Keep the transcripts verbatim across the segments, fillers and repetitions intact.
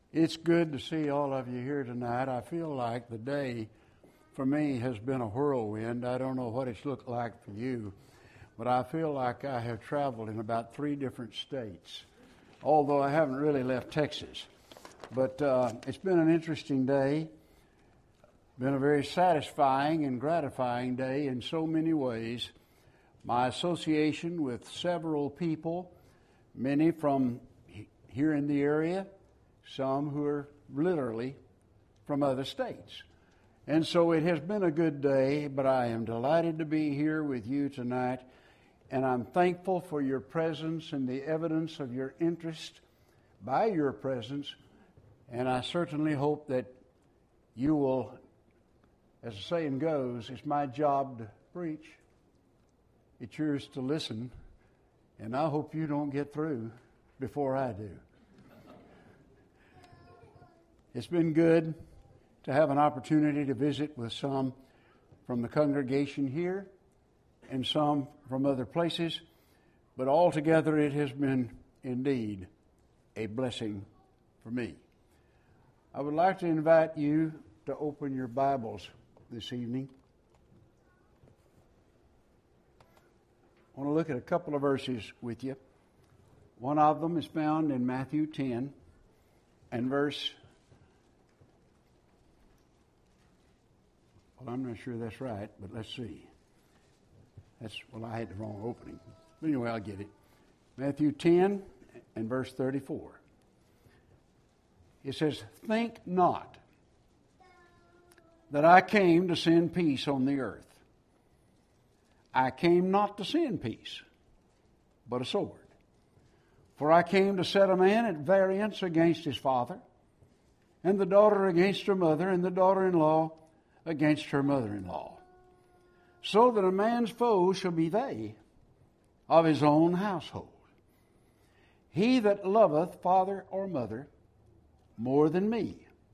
It's good to see all of you here tonight. I feel like the day for me has been a whirlwind. I don't know what it's looked like for you, but I feel like I have traveled in about three different states, although I haven't really left Texas. But uh, it's been an interesting day, been a very satisfying and gratifying day in so many ways. My association with several people, many from here in the area, some who are literally from other states. And so it has been a good day, but I am delighted to be here with you tonight, and I'm thankful for your presence and the evidence of your interest by your presence, and I certainly hope that you will, as the saying goes, it's my job to preach, it's yours to listen, and I hope you don't get through before I do. It's been good to have an opportunity to visit with some from the congregation here and some from other places, but altogether it has been indeed a blessing for me. I would like to invite you to open your Bibles this evening. I want to look at a couple of verses with you. One of them is found in Matthew ten and verse Well, I'm not sure that's right, but let's see. That's well, I had the wrong opening. But anyway, I'll get it. Matthew ten and verse thirty-four. It says, "Think not that I came to send peace on the earth. I came not to send peace, but a sword. For I came to set a man at variance against his father, and the daughter against her mother, and the daughter-in-law against her mother-in-law, so that a man's foes shall be they of his own household. He that loveth father or mother more than me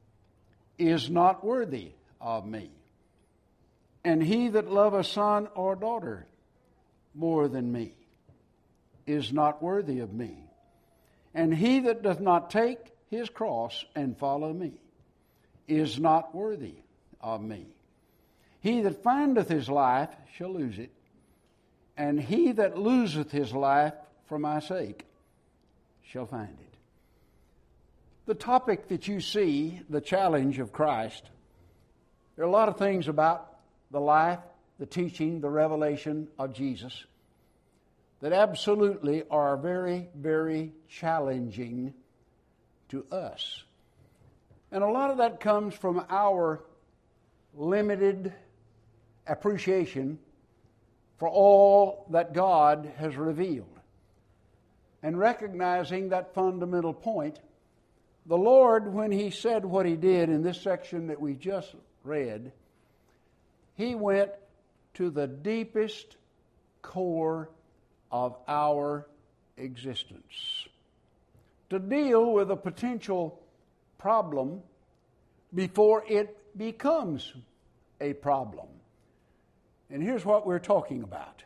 is not worthy of me. And he that loveth son or daughter more than me is not worthy of me. And he that doth not take his cross and follow me is not worthy of me. He that findeth his life shall lose it, and he that loseth his life for my sake shall find it." The topic that you see, the challenge of Christ, there are a lot of things about the life, the teaching, the revelation of Jesus that absolutely are very, very challenging to us. And a lot of that comes from our limited appreciation for all that God has revealed. And recognizing that fundamental point, the Lord, when He said what He did in this section that we just read, He went to the deepest core of our existence to deal with a potential problem before it becomes a problem. And here's what we're talking about.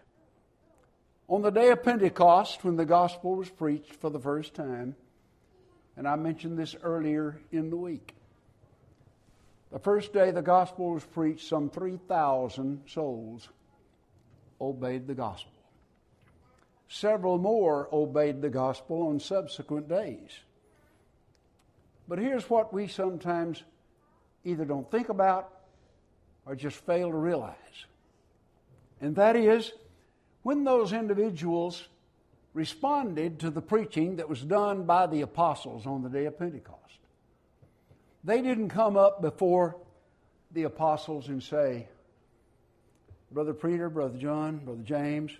On the day of Pentecost, when the gospel was preached for the first time, and I mentioned this earlier in the week, the first day the gospel was preached, some three thousand souls obeyed the gospel. Several more obeyed the gospel on subsequent days. But here's what we sometimes either don't think about or just fail to realize. And that is, when those individuals responded to the preaching that was done by the apostles on the day of Pentecost, they didn't come up before the apostles and say, "Brother Peter, Brother John, Brother James,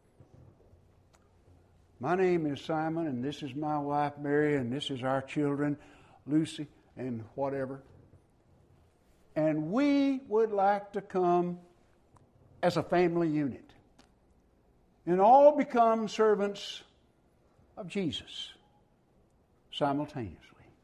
my name is Simon, and this is my wife Mary, and this is our children, Lucy, and whatever. And we would like to come as a family unit and all become servants of Jesus simultaneously."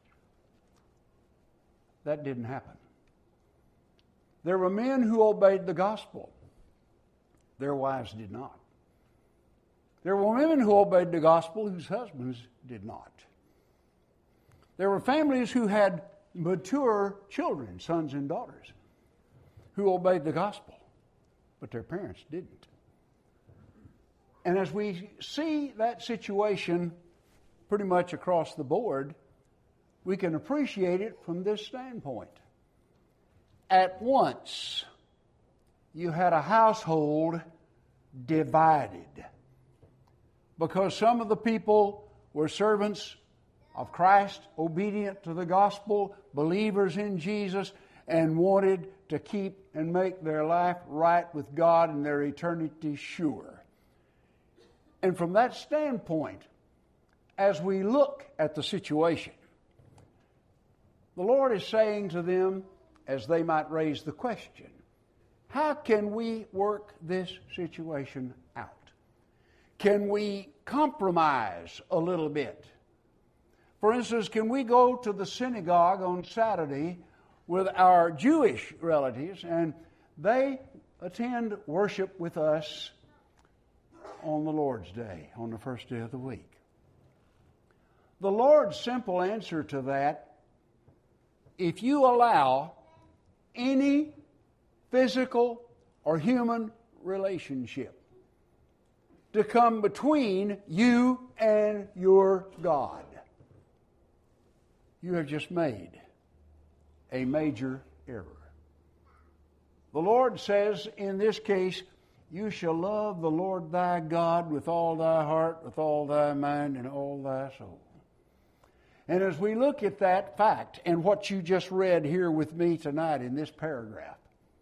That didn't happen. There were men who obeyed the gospel. Their wives did not. There were women who obeyed the gospel whose husbands did not. There were families who had mature children, sons and daughters, who obeyed the gospel, but their parents didn't. And as we see that situation pretty much across the board, we can appreciate it from this standpoint. At once, you had a household divided because some of the people were servants of Christ, obedient to the gospel, believers in Jesus, and wanted to keep and make their life right with God and their eternity sure. And from that standpoint, as we look at the situation, the Lord is saying to them, as they might raise the question, how can we work this situation out? Can we compromise a little bit? For instance, can we go to the synagogue on Saturday with our Jewish relatives and they attend worship with us on the Lord's Day, on the first day of the week? The Lord's simple answer to that, if you allow any physical or human relationship to come between you and your God, you have just made a major error. The Lord says in this case, you shall love the Lord thy God with all thy heart, with all thy mind, and all thy soul. And as we look at that fact and what you just read here with me tonight in this paragraph,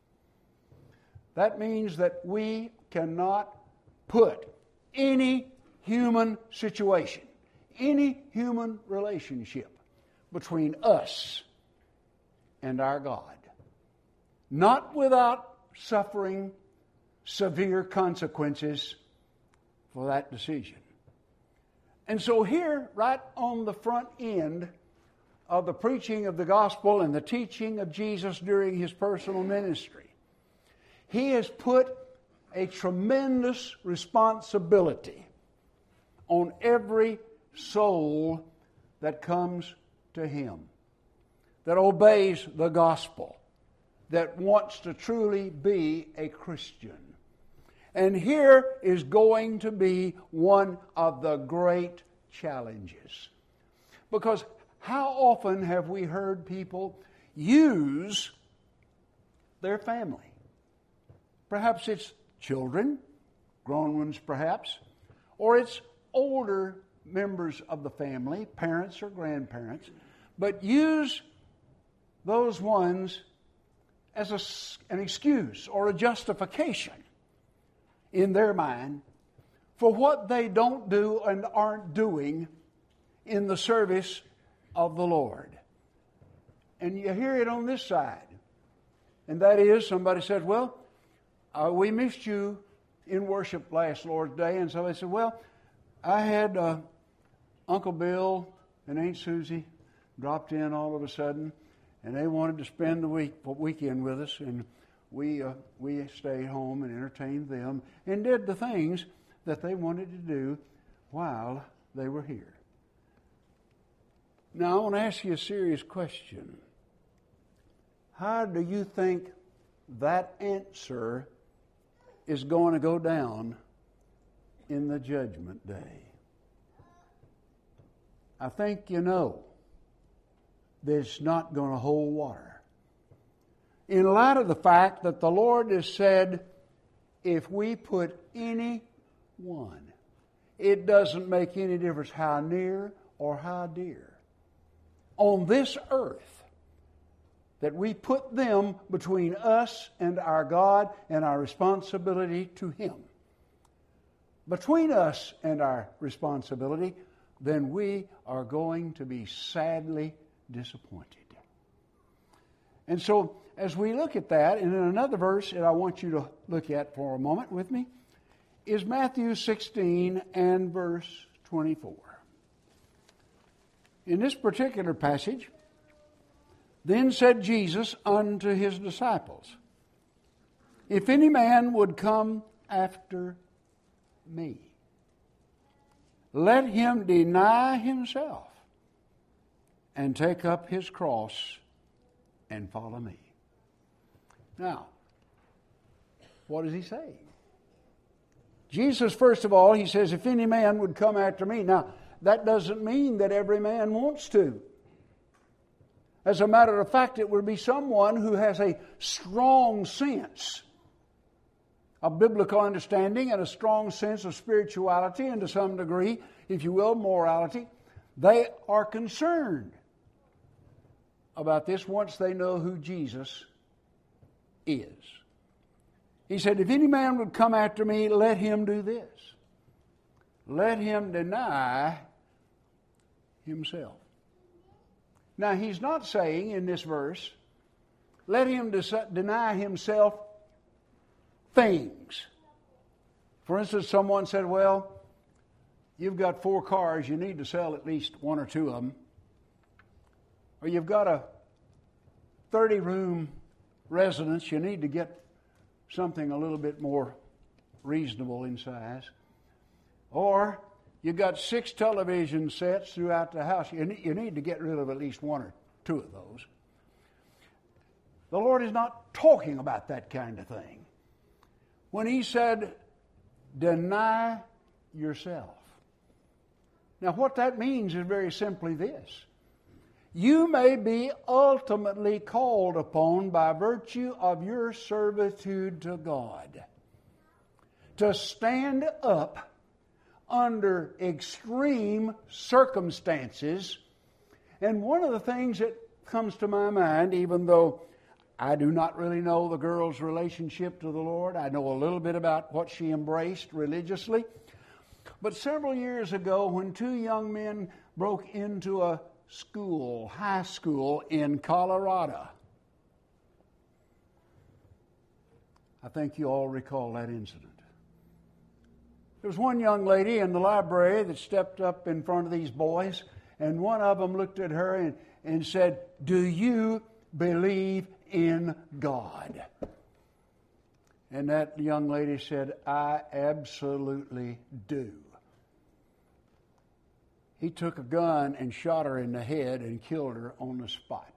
that means that we cannot put any human situation, any human relationship between us and our God, not without suffering severe consequences for that decision. And so here, right on the front end of the preaching of the gospel and the teaching of Jesus during his personal ministry, he has put a tremendous responsibility on every soul that comes to him, that obeys the gospel, that wants to truly be a Christian. And here is going to be one of the great challenges. Because how often have we heard people use their family? Perhaps it's children, grown ones perhaps, or it's older members of the family, parents or grandparents, but use those ones as a, an excuse or a justification in their mind for what they don't do and aren't doing in the service of the Lord. And you hear it on this side. And that is, somebody said, well, uh, we missed you in worship last Lord's Day. And so they said, well, I had uh, Uncle Bill and Aunt Susie dropped in all of a sudden, and they wanted to spend the week weekend with us, and we uh, we stayed home and entertained them and did the things that they wanted to do while they were here. Now, I want to ask you a serious question. How do you think that answer is going to go down in the judgment day? I think you know that it's not going to hold water. In light of the fact that the Lord has said, if we put any one, it doesn't make any difference how near or how dear, on this earth, that we put them between us and our God and our responsibility to Him. Between us and our responsibility, then we are going to be sadly disappointed. And so, as we look at that, and in another verse that I want you to look at for a moment with me, is Matthew sixteen and verse twenty-four. In this particular passage, then said Jesus unto his disciples, if any man would come after me, let him deny himself and take up his cross and follow me. Now, what is he saying? Jesus, first of all, he says, if any man would come after me. Now, that doesn't mean that every man wants to. As a matter of fact, it would be someone who has a strong sense of biblical understanding and a strong sense of spirituality and to some degree, if you will, morality. They are concerned about this once they know who Jesus is. He said, if any man would come after me, let him do this. Let him deny himself. Now, he's not saying in this verse, let him des- deny himself things. For instance, someone said, well, you've got four cars, you need to sell at least one or two of them. Or you've got a thirty-room residence, you need to get something a little bit more reasonable in size. Or you've got six television sets throughout the house. You need, you need to get rid of at least one or two of those. The Lord is not talking about that kind of thing. When he said, deny yourself. Now, what that means is very simply this. You may be ultimately called upon by virtue of your servitude to God to stand up under extreme circumstances. And one of the things that comes to my mind, even though I do not really know the girl's relationship to the Lord, I know a little bit about what she embraced religiously. But several years ago, when two young men broke into a school, high school in Colorado, I think you all recall that incident. There was one young lady in the library that stepped up in front of these boys, and one of them looked at her and, and said, do you believe in God? And that young lady said, I absolutely do. He took a gun and shot her in the head and killed her on the spot.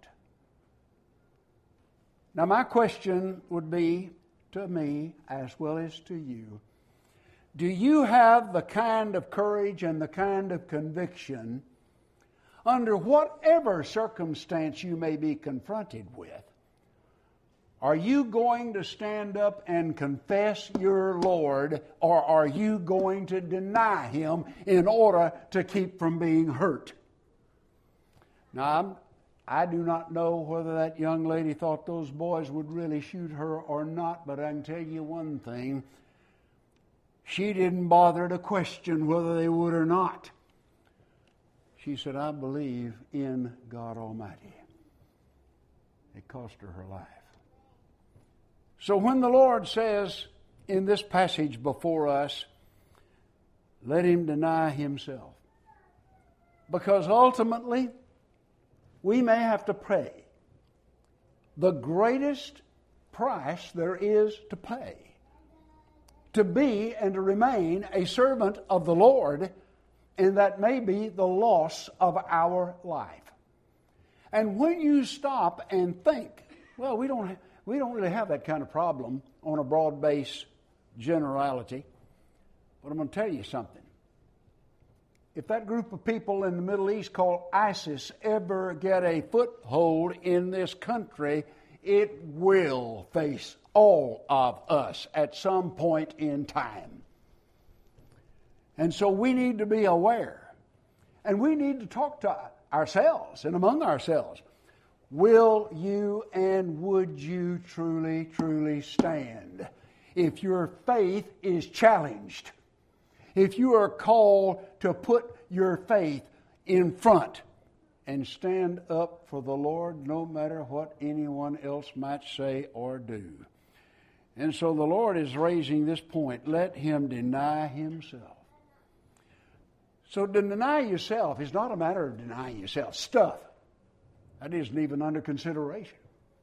Now, my question would be to me as well as to you, do you have the kind of courage and the kind of conviction under whatever circumstance you may be confronted with? Are you going to stand up and confess your Lord, or are you going to deny Him in order to keep from being hurt? Now, I'm, I do not know whether that young lady thought those boys would really shoot her or not, but I can tell you one thing. She didn't bother to question whether they would or not. She said, I believe in God Almighty. It cost her her life. So when the Lord says in this passage before us, let him deny himself, because ultimately we may have to pay the greatest price there is to pay to be and to remain a servant of the Lord, and that may be the loss of our life. And when you stop and think, well, we don't have We don't really have that kind of problem on a broad-based generality. But I'm going to tell you something. If that group of people in the Middle East called ISIS ever get a foothold in this country, it will face all of us at some point in time. And so we need to be aware. And we need to talk to ourselves and among ourselves. Will you and would you truly, truly stand if your faith is challenged? If you are called to put your faith in front and stand up for the Lord no matter what anyone else might say or do. And so the Lord is raising this point. Let him deny himself. So to deny yourself is not a matter of denying yourself stuff. That isn't even under consideration.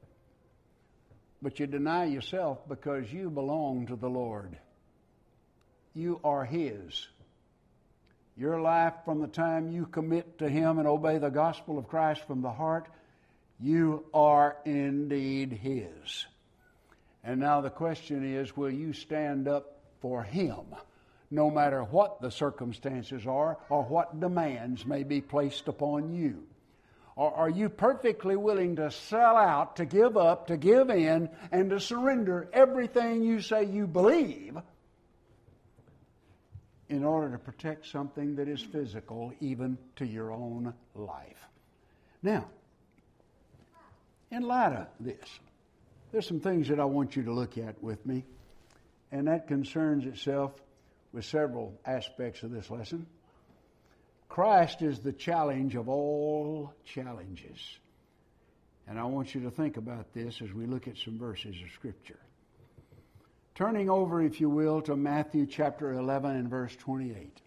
But you deny yourself because you belong to the Lord. You are His. Your life from the time you commit to Him and obey the gospel of Christ from the heart, you are indeed His. And now the question is, will you stand up for Him, no matter what the circumstances are or what demands may be placed upon you? Or are you perfectly willing to sell out, to give up, to give in, and to surrender everything you say you believe in order to protect something that is physical, even to your own life? Now, in light of this, there's some things that I want you to look at with me, and that concerns itself with several aspects of this lesson. Christ is the challenge of all challenges. And I want you to think about this as we look at some verses of Scripture. Turning over, if you will, to Matthew chapter eleven and verse twenty-eight.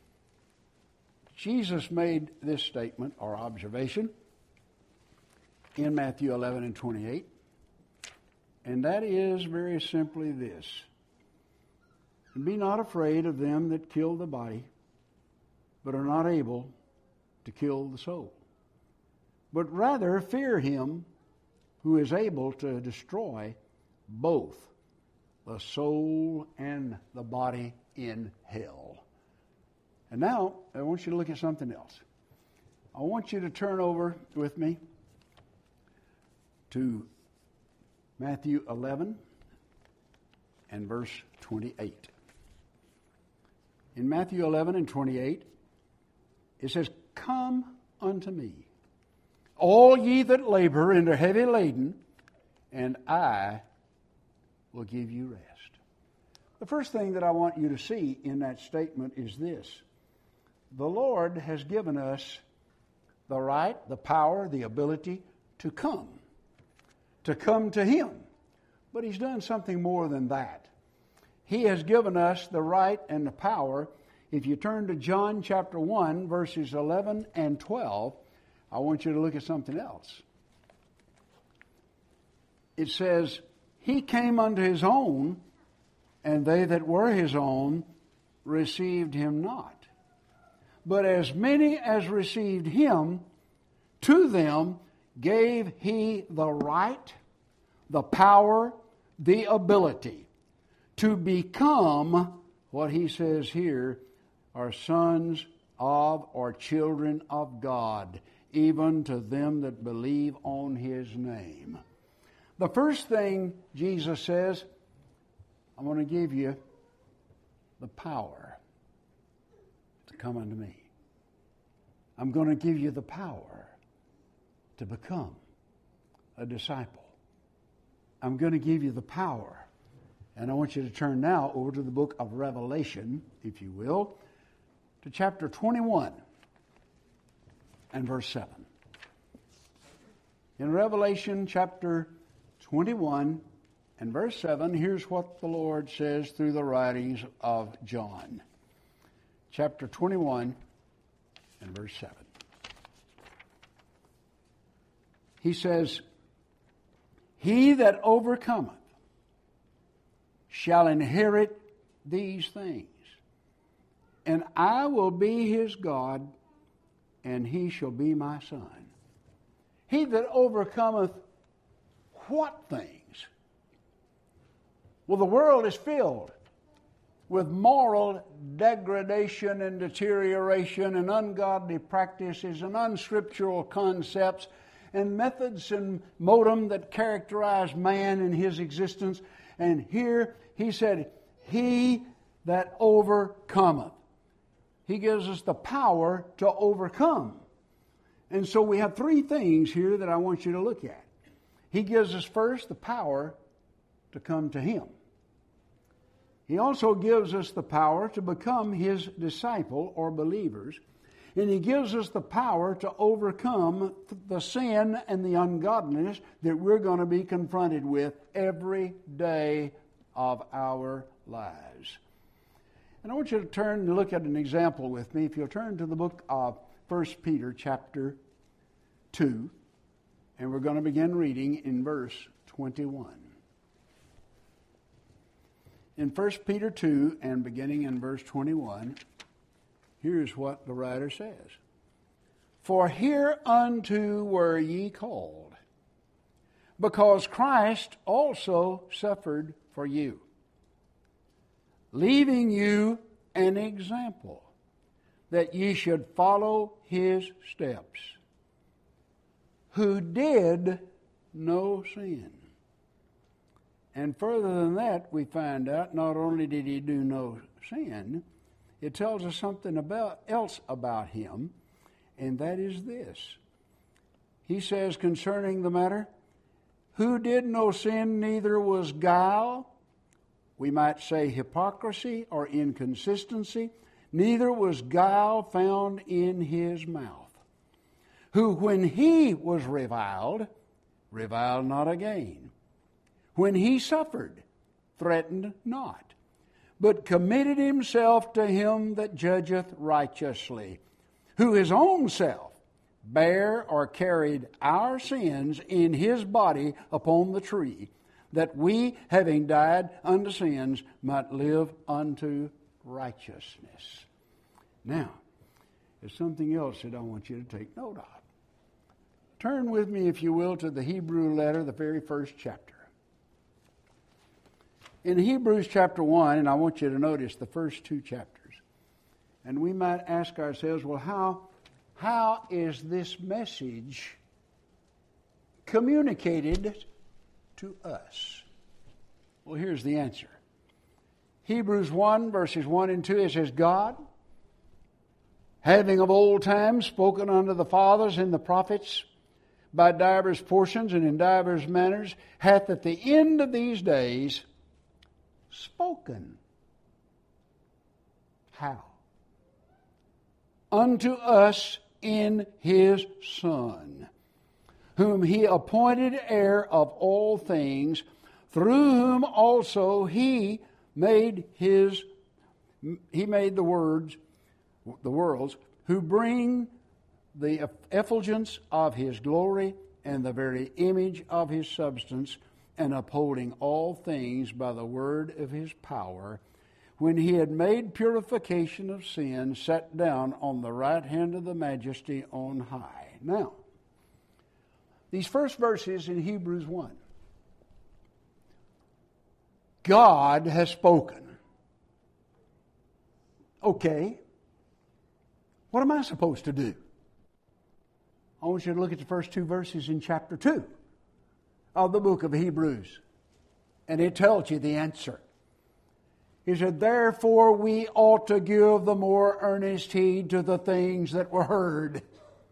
Jesus made this statement or observation in Matthew eleven and twenty-eight. And that is very simply this: be not afraid of them that kill the body, but are not able to kill the soul. But rather fear him who is able to destroy both the soul and the body in hell. And now, I want you to look at something else. I want you to turn over with me to Matthew eleven and verse twenty-eight. In Matthew eleven and twenty-eight, it says, "Come unto me, all ye that labor and are heavy laden, and I will give you rest." The first thing that I want you to see in that statement is this: the Lord has given us the right, the power, the ability to come, to come to Him. But He's done something more than that. He has given us the right and the power. If you turn to John chapter one, verses eleven and twelve, I want you to look at something else. It says, "He came unto His own, and they that were His own received Him not. But as many as received Him, to them gave He the right, the power, the ability to become," what He says here, "are sons of or children of God, even to them that believe on His name." The first thing Jesus says, I'm going to give you the power to come unto me. I'm going to give you the power to become a disciple. I'm going to give you the power. And I want you to turn now over to the book of Revelation, if you will, to chapter twenty-one and verse seven. In Revelation chapter twenty-one and verse seven, here's what the Lord says through the writings of John. Chapter twenty-one and verse seven. He says, "He that overcometh shall inherit these things, and I will be his God, and he shall be my son." He that overcometh what things? Well, the world is filled with moral degradation and deterioration and ungodly practices and unscriptural concepts and methods and modem that characterize man and his existence. And here he said, "He that overcometh." He gives us the power to overcome. And so we have three things here that I want you to look at. He gives us first the power to come to Him. He also gives us the power to become His disciple or believers. And He gives us the power to overcome the sin and the ungodliness that we're going to be confronted with every day of our lives. And I want you to turn and look at an example with me. If you'll turn to the book of First Peter chapter two, and we're going to begin reading in verse twenty-one. In First Peter two and beginning in verse twenty-one, Here's what the writer says. For hereunto were ye called, because Christ also suffered for you, leaving you an example, that ye should follow his steps, who did no sin. And further than that, we find out not only did he do no sin, it tells us something about else about him, and that is this. He says concerning the matter, who did no sin, neither was guile, we might say hypocrisy or inconsistency, neither was guile found in his mouth, who when he was reviled, reviled not again. When he suffered, threatened not, but committed himself to him that judgeth righteously, who his own self bare or carried our sins in his body upon the tree, that we, having died unto sins, might live unto righteousness. Now, there's something else that I want you to take note of. Turn with me, if you will, to the Hebrew letter, the very first chapter. In Hebrews chapter one, and I want you to notice the first two chapters, and we might ask ourselves, well, how, how is this message communicated to us? Well, here's the answer. Hebrews one, verses one and two, it says, God, having of old time spoken unto the fathers and the prophets by divers portions and in divers manners, hath at the end of these days spoken. How? Unto us in his Son, whom he appointed heir of all things, through whom also he made his he made the words the worlds, who bring the effulgence of his glory and the very image of his substance, and upholding all things by the word of his power, when he had made purification of sin, sat down on the right hand of the majesty on high. Now, these first verses in Hebrews one, God has spoken. Okay, what am I supposed to do? I want you to look at the first two verses in chapter two of the book of Hebrews. And it tells you the answer. He said, therefore we ought to give the more earnest heed to the things that were heard,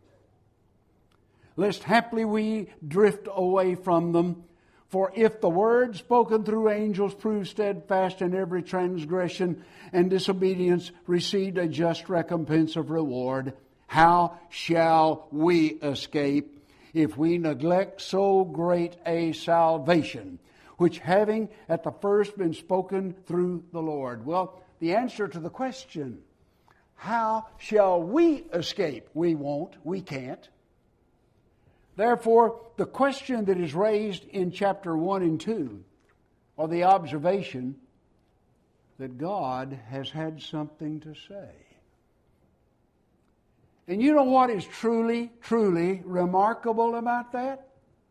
lest haply we drift away from them. For if the word spoken through angels proved steadfast, in every transgression and disobedience received a just recompense of reward, how shall we escape if we neglect so great a salvation, which having at the first been spoken through the Lord? Well, the answer to the question, how shall we escape? We won't, we can't. Therefore, the question that is raised in chapter one and two, or the observation that God has had something to say. And you know what is truly, truly remarkable about that?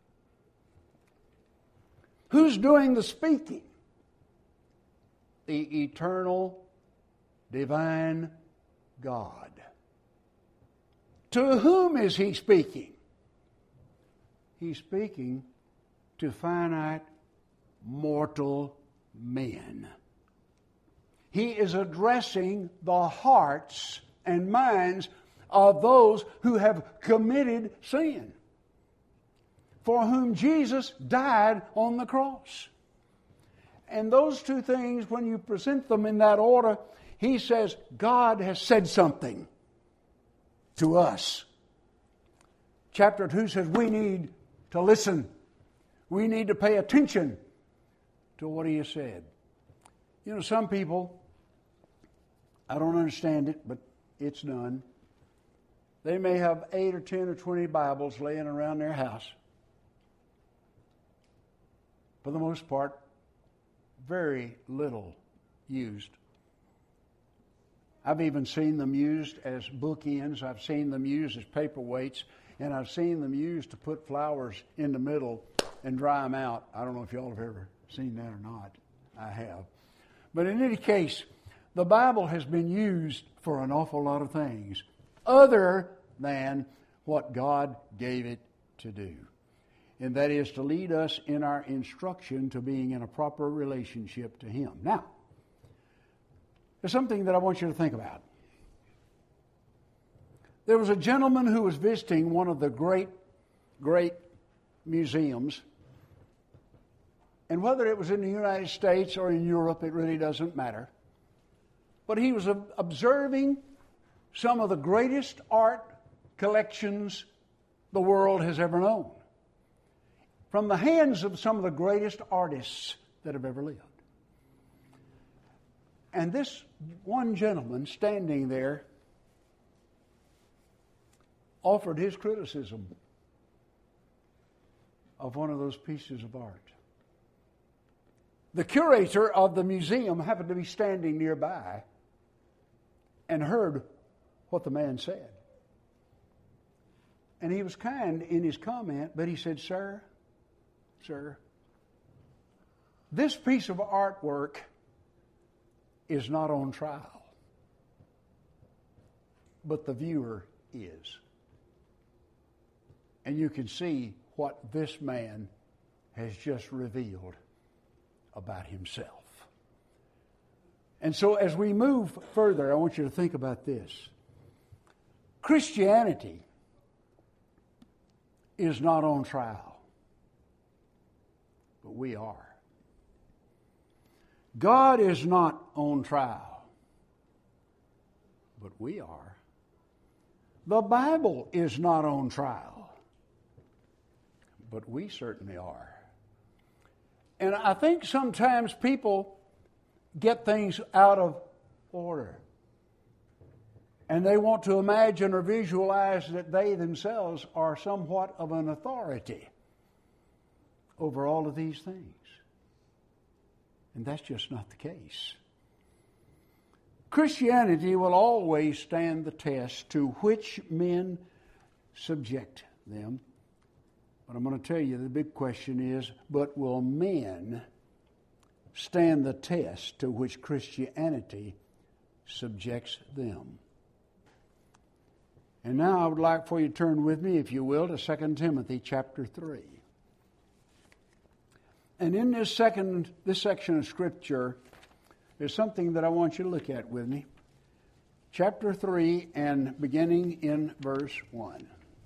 Who's doing the speaking? The eternal, divine God. To whom is he speaking? He's speaking to finite, mortal men. He is addressing the hearts and minds of those who have committed sin, for whom Jesus died on the cross. And those two things, when you present them in that order, he says, God has said something to us. Chapter two says we need to listen. We need to pay attention to what he has said. You know, some people, I don't understand it, but it's done. They may have eight or ten or twenty Bibles laying around their house. For the most part, very little used. I've even seen them used as bookends. I've seen them used as paperweights. And I've seen them used to put flowers in the middle and dry them out. I don't know if y'all have ever seen that or not. I have. But in any case, the Bible has been used for an awful lot of things other than what God gave it to do. And that is to lead us in our instruction to being in a proper relationship to Him. Now, there's something that I want you to think about. There was a gentleman who was visiting one of the great, great museums. And whether it was in the United States or in Europe, it really doesn't matter. But he was observing some of the greatest art collections the world has ever known, from the hands of some of the greatest artists that have ever lived. And this one gentleman standing there offered his criticism of one of those pieces of art. The curator of the museum happened to be standing nearby and heard what the man said. And he was kind in his comment, but he said, Sir, sir, this piece of artwork is not on trial, but the viewer is. And you can see what this man has just revealed about himself. And so as we move further, I want you to think about this. Christianity is not on trial, but we are. God is not on trial, but we are. The Bible is not on trial, but we certainly are. And I think sometimes people get things out of order. And they want to imagine or visualize that they themselves are somewhat of an authority over all of these things. And that's just not the case. Christianity will always stand the test to which men subject them. But I'm going to tell you the big question is, but will men stand the test to which Christianity subjects them? And now I would like for you to turn with me, if you will, to Second Timothy chapter three. And in this second, this section of Scripture, there's something that I want you to look at with me. Chapter three, and beginning in verse one.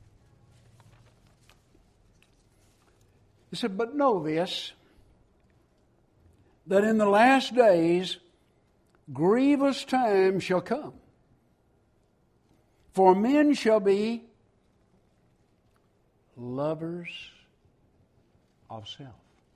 He said, but know this, that in the last days grievous times shall come. For men shall be lovers of self.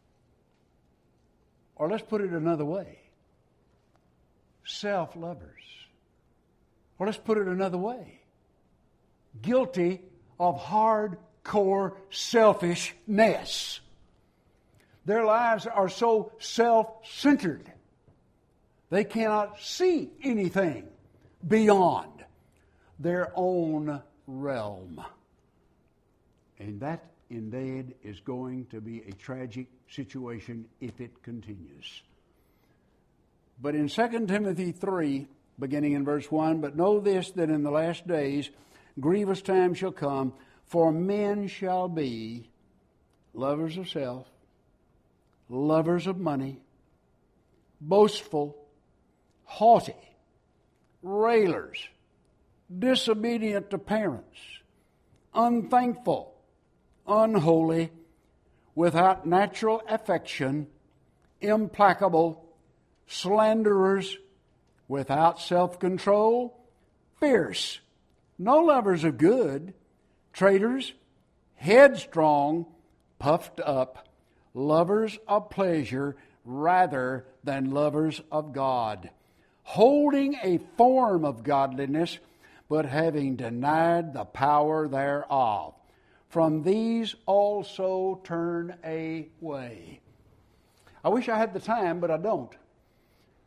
Or let's put it another way. Self-lovers. Or let's put it another way. Guilty of hardcore selfishness. Their lives are so self-centered. They cannot see anything beyond their own realm. And that indeed is going to be a tragic situation if it continues. But in Second Timothy three, beginning in verse one, but know this, that in the last days grievous times shall come, for men shall be lovers of self, lovers of money, boastful, haughty, railers, disobedient to parents, unthankful, unholy, without natural affection, implacable, slanderers, without self-control, fierce, no lovers of good, traitors, headstrong, puffed up, lovers of pleasure rather than lovers of God, holding a form of godliness, but having denied the power thereof. From these also turn away. I wish I had the time, but I don't.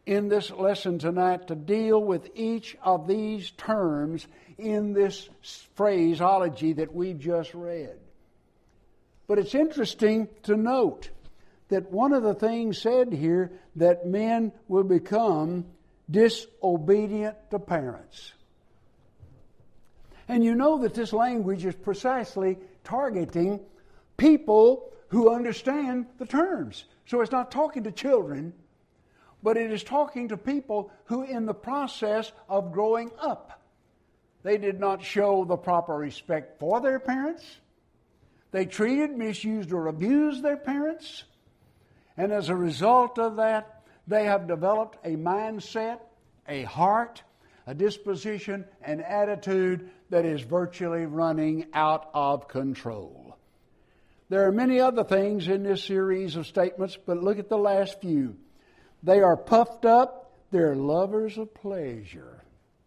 in this lesson tonight to deal with each of these terms in this phraseology that we just read. But it's interesting to note that one of the things said here, that men will become disobedient to parents. And you know that this language is precisely targeting people who understand the terms. So it's not talking to children, but it is talking to people who in the process of growing up, they did not show the proper respect for their parents. They treated, misused, or abused their parents. And as a result of that, they have developed a mindset, a heart, a disposition, an attitude that is virtually running out of control. There are many other things in this series of statements, but look at the last few. They are puffed up, they're lovers of pleasure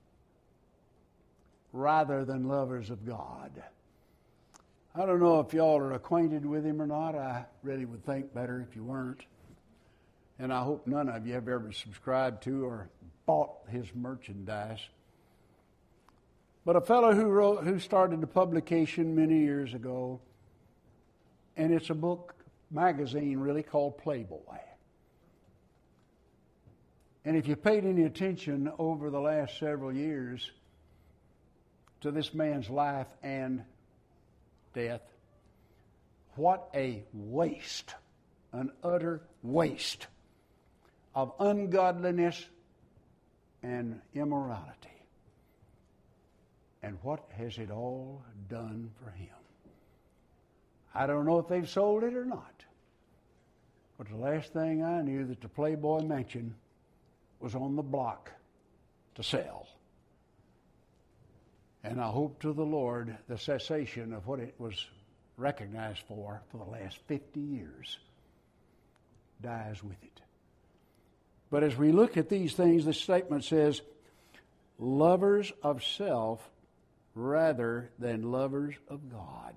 rather than lovers of God. I don't know if y'all are acquainted with him or not. I really would think better if you weren't. And I hope none of you have ever subscribed to or bought his merchandise. But a fellow who wrote, who started a publication many years ago, and it's a book, magazine really, called Playboy. And if you paid any attention over the last several years to this man's life and death, what a waste, an utter waste of ungodliness and immorality. And what has it all done for him? I don't know if they've sold it or not, but the last thing I knew that the Playboy Mansion was on the block to sell. And I hope to the Lord the cessation of what it was recognized for for the last fifty years dies with it. But as we look at these things, the statement says, lovers of self rather than lovers of God.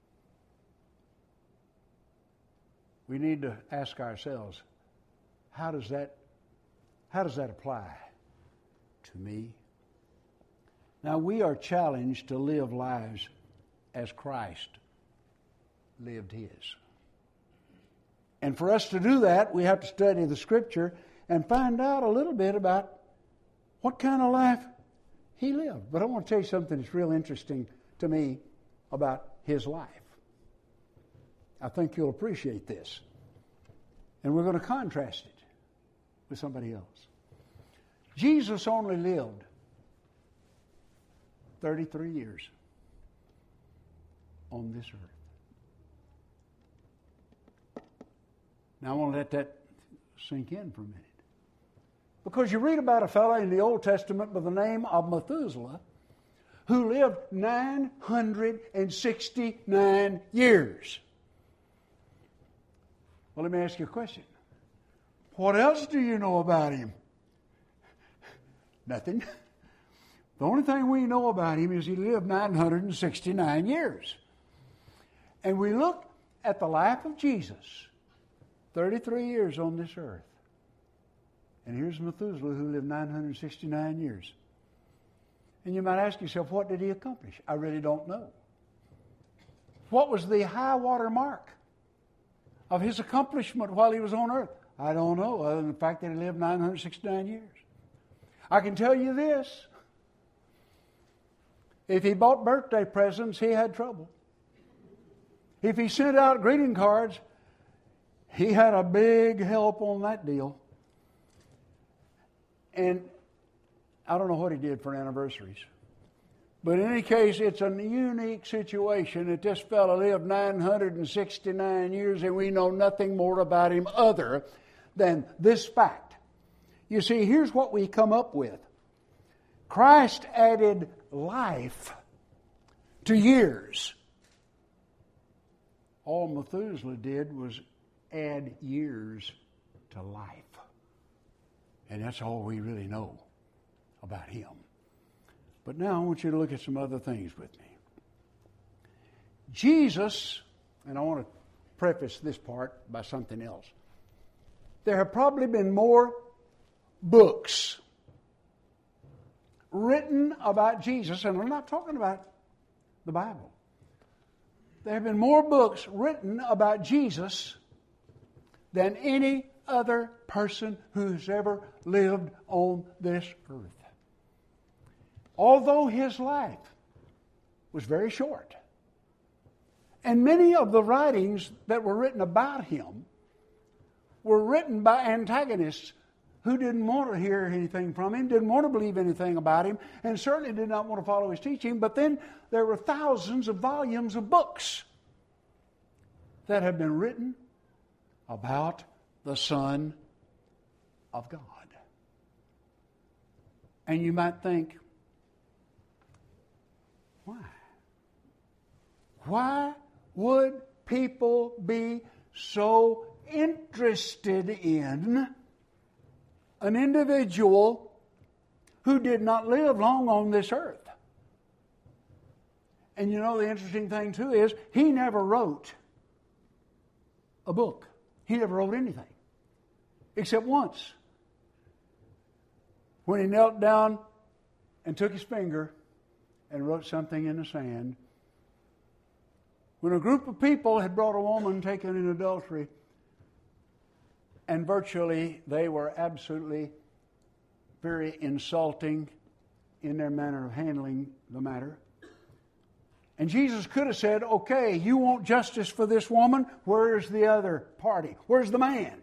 We need to ask ourselves, how does that, how does that apply to me? Now, we are challenged to live lives as Christ lived his. And for us to do that, we have to study the Scripture and find out a little bit about what kind of life he lived. But I want to tell you something that's real interesting to me about his life. I think you'll appreciate this. And we're going to contrast it with somebody else. Jesus only lived thirty-three years on this earth. Now I want to let that sink in for a minute. Because you read about a fellow in the Old Testament by the name of Methuselah who lived nine hundred sixty-nine years. Well, let me ask you a question. What else do you know about him? Nothing. The only thing we know about him is he lived nine hundred sixty-nine years. And we look at the life of Jesus, thirty-three years on this earth. And here's Methuselah who lived nine hundred sixty-nine years. And you might ask yourself, what did he accomplish? I really don't know. What was the high water mark of his accomplishment while he was on earth? I don't know, other than the fact that he lived nine hundred sixty-nine years. I can tell you this. If he bought birthday presents, he had trouble. If he sent out greeting cards, he had a big help on that deal. And I don't know what he did for anniversaries. But in any case, it's a unique situation that this fellow lived nine hundred sixty-nine years and we know nothing more about him other than this fact. You see, here's what we come up with. Christ added life to years. All Methuselah did was add years to life. And that's all we really know about him. But now I want you to look at some other things with me. Jesus, and I want to preface this part by something else. There have probably been more books written about Jesus, and I'm not talking about the Bible. There have been more books written about Jesus than any other person who's ever lived on this earth. Although his life was very short, and many of the writings that were written about him were written by antagonists who didn't want to hear anything from him, didn't want to believe anything about him, and certainly did not want to follow his teaching. But then there were thousands of volumes of books that have been written about the Son of God. And you might think, why? Why would people be so interested in an individual who did not live long on this earth? And you know, the interesting thing too is he never wrote a book. He never wrote anything. Except once. When he knelt down and took his finger and wrote something in the sand. When a group of people had brought a woman taken in adultery, and virtually they were absolutely very insulting in their manner of handling the matter. And Jesus could have said, okay, you want justice for this woman? Where's the other party? Where's the man?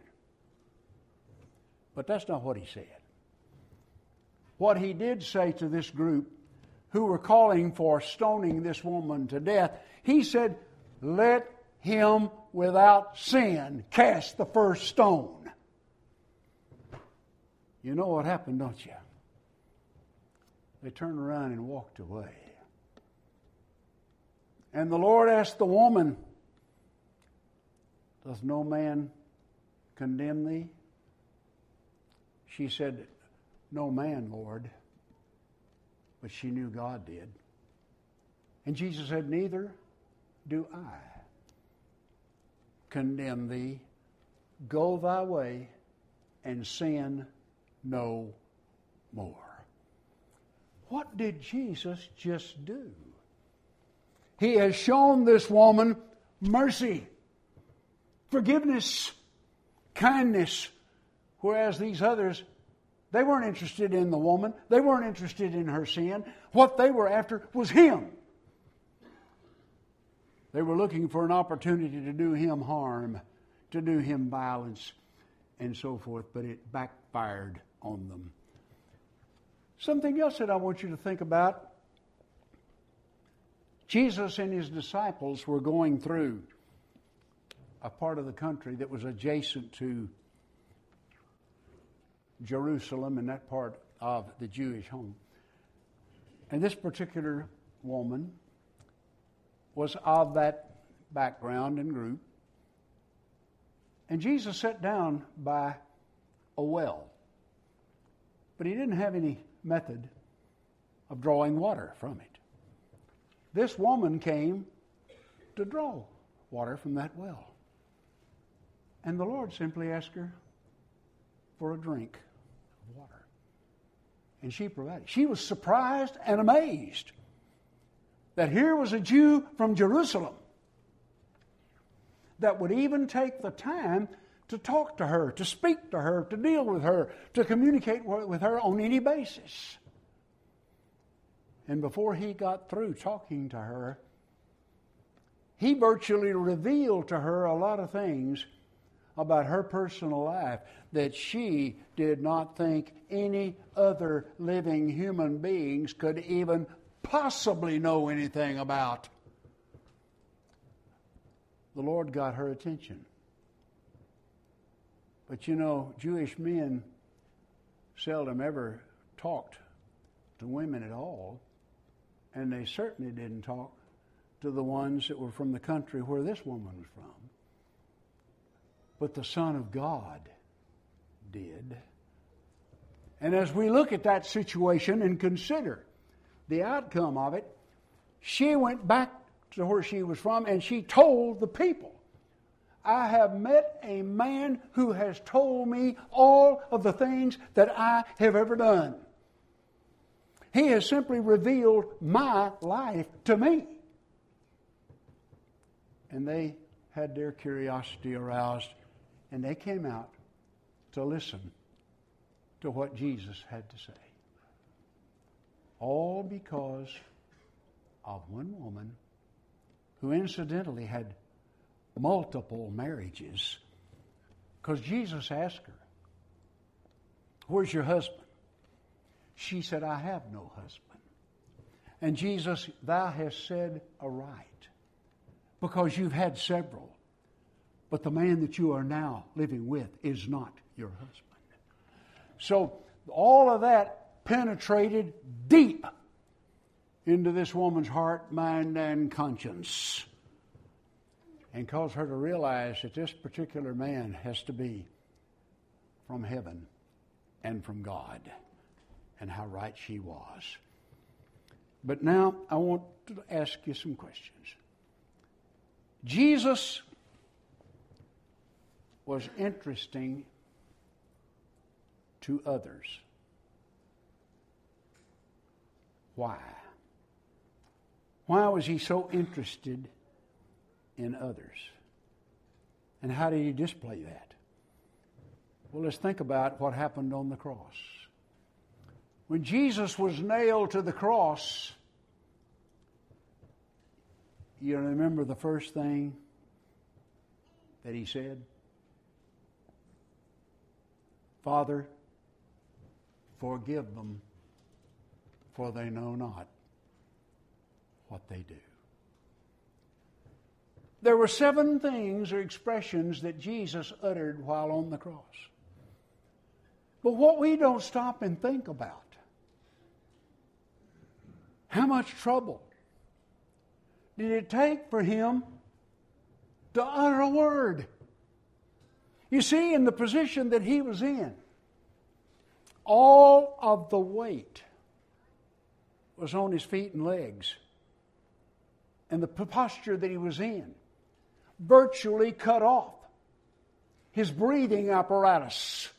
But that's not what he said. What he did say to this group who were calling for stoning this woman to death, he said, let him without sin cast the first stone. You know what happened, don't you? They turned around and walked away. And the Lord asked the woman, does no man condemn thee? She said, no man, Lord. But she knew God did. And Jesus said, neither do I condemn thee. Go thy way and sin no more. What did Jesus just do? He has shown this woman mercy, forgiveness, kindness, whereas these others, they weren't interested in the woman. They weren't interested in her sin. What they were after was him. They were looking for an opportunity to do him harm, to do him violence, and so forth, but it backfired on them. Something else that I want you to think about. Jesus and his disciples were going through a part of the country that was adjacent to Jerusalem and that part of the Jewish home. And this particular woman was of that background and group. And Jesus sat down by a well. But he didn't have any method of drawing water from it. This woman came to draw water from that well. And the Lord simply asked her for a drink of water. And she provided. She was surprised and amazed that here was a Jew from Jerusalem that would even take the time to talk to her, to speak to her, to deal with her, to communicate with her on any basis. And before he got through talking to her, he virtually revealed to her a lot of things about her personal life that she did not think any other living human beings could even possibly know anything about. The Lord got her attention. But you know, Jewish men seldom ever talked to women at all. And they certainly didn't talk to the ones that were from the country where this woman was from. But the Son of God did. And as we look at that situation and consider the outcome of it, she went back to where she was from and she told the people I have met a man who has told me all of the things that I have ever done. He has simply revealed my life to me. And they had their curiosity aroused, and they came out to listen to what Jesus had to say. All because of one woman who incidentally had multiple marriages. Because Jesus asked her, "Where's your husband?" She said, "I have no husband." And Jesus, "Thou hast said aright, because you've had several, but the man that you are now living with is not your husband." So all of that penetrated deep into this woman's heart, mind, and conscience, and caused her to realize that this particular man has to be from heaven and from God, and how right she was. But now I want to ask you some questions. Jesus was interesting to others. Why? Why was he so interested in others? And how did he display that? Well, let's think about what happened on the cross. When Jesus was nailed to the cross, you remember the first thing that he said? "Father, forgive them, for they know not what they do." There were seven things or expressions that Jesus uttered while on the cross. But what we don't stop and think about, how much trouble did it take for him to utter a word? You see, in the position that he was in, all of the weight was on his feet and legs. And the posture that he was in virtually cut off his breathing apparatus.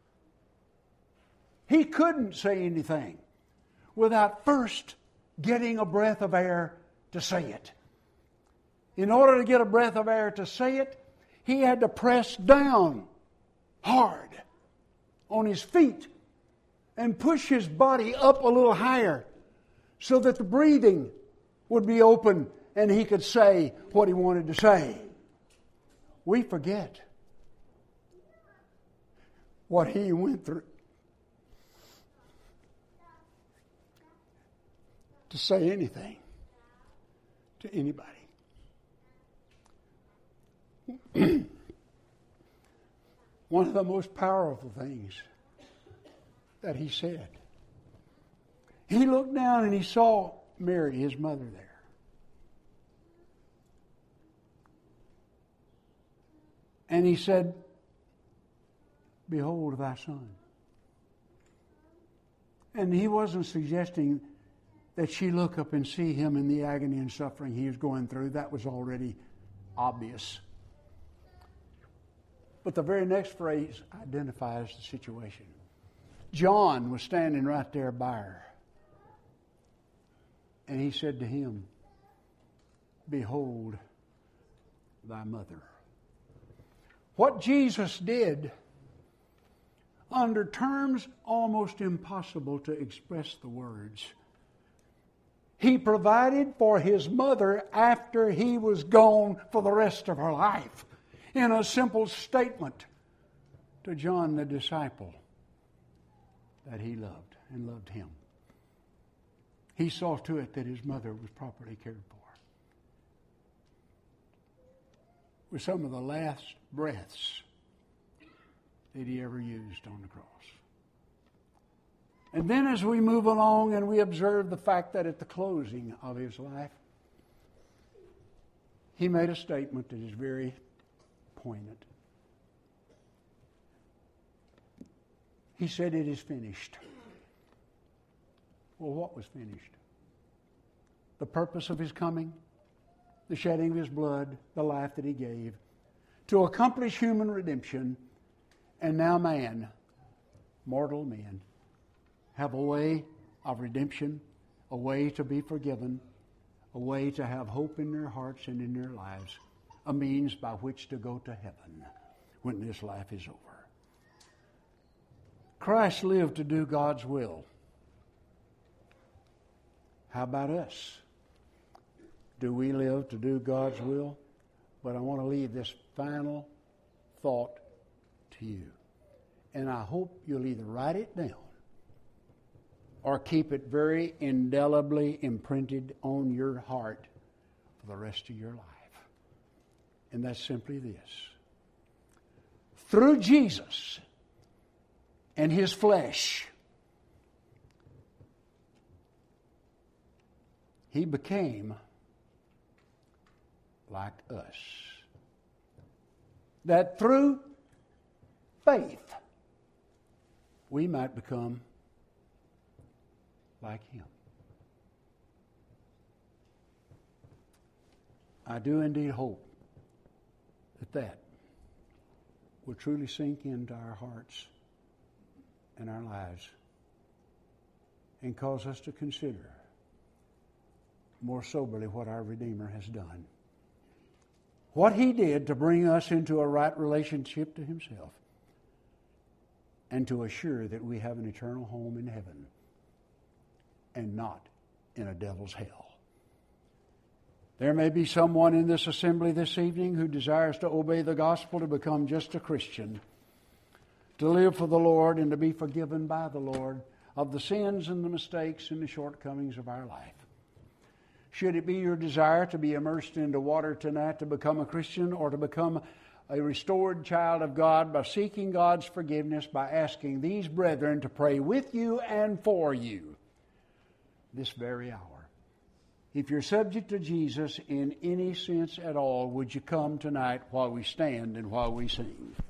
He couldn't say anything without first getting a breath of air to say it. In order to get a breath of air to say it, he had to press down hard on his feet and push his body up a little higher so that the breathing would be open and he could say what he wanted to say. We forget what he went through to say anything to anybody. One of the most powerful things that he said, he looked down and he saw Mary, his mother, there. And he said, "Behold thy son." And he wasn't suggesting that she look up and see him in the agony and suffering he was going through. That was already obvious. But the very next phrase identifies the situation. John was standing right there by her. And he said to him, "Behold thy mother." What Jesus did, under terms almost impossible to express the words, he provided for his mother after he was gone for the rest of her life in a simple statement to John the disciple that he loved and loved him. He saw to it that his mother was properly cared for. With some of the last breaths that he ever used on the cross. And then as we move along and we observe the fact that at the closing of his life, he made a statement that is very poignant. He said, "It is finished." Well, what was finished? The purpose of his coming, the shedding of his blood, the life that he gave, to accomplish human redemption, and now man, mortal men, have a way of redemption, a way to be forgiven, a way to have hope in their hearts and in their lives, a means by which to go to heaven when this life is over. Christ lived to do God's will. How about us? Do we live to do God's will? But I want to leave this final thought to you. And I hope you'll either write it down or keep it very indelibly imprinted on your heart for the rest of your life. And that's simply this. Through Jesus and His flesh, He became like us. That through faith, we might become like Him. I do indeed hope that that will truly sink into our hearts and our lives and cause us to consider more soberly what our Redeemer has done. What He did to bring us into a right relationship to Himself and to assure that we have an eternal home in heaven and not in a devil's hell. There may be someone in this assembly this evening who desires to obey the gospel, to become just a Christian, to live for the Lord and to be forgiven by the Lord of the sins and the mistakes and the shortcomings of our life. Should it be your desire to be immersed into water tonight to become a Christian, or to become a restored child of God by seeking God's forgiveness, by asking these brethren to pray with you and for you this very hour? If you're subject to Jesus in any sense at all, would you come tonight while we stand and while we sing?